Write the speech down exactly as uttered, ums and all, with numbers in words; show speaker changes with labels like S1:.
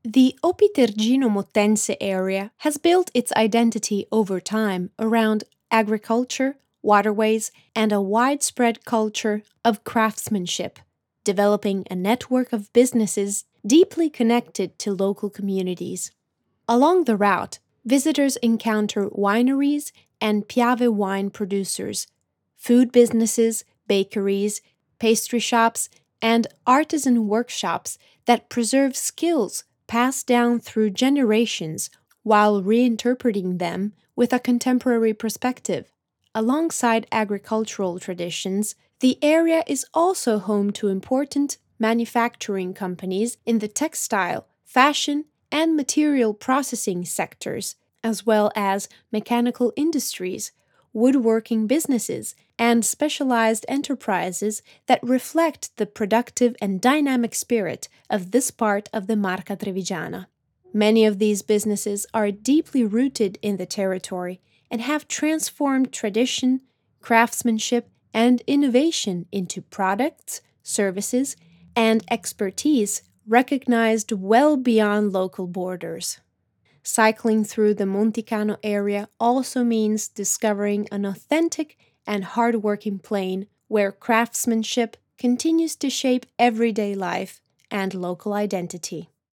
S1: The Opitergino-Mottense area has built its identity over time around agriculture, waterways, and a widespread culture of craftsmanship, developing a network of businesses deeply connected to local communities. Along the route, visitors encounter wineries and Piave wine producers, food businesses, bakeries, pastry shops, and artisan workshops that preserve skills passed down through generations while reinterpreting them with a contemporary perspective. Alongside agricultural traditions, the area is also home to important manufacturing companies in the textile, fashion, and material processing sectors, as well as mechanical industries, woodworking businesses, and specialized enterprises that reflect the productive and dynamic spirit of this part of the Marca Trevigiana. Many of these businesses are deeply rooted in the territory and have transformed tradition, craftsmanship, and innovation into products, services, and expertise recognized well beyond local borders. Cycling through the Monticano area also means discovering an authentic and hardworking plain where craftsmanship continues to shape everyday life and local identity.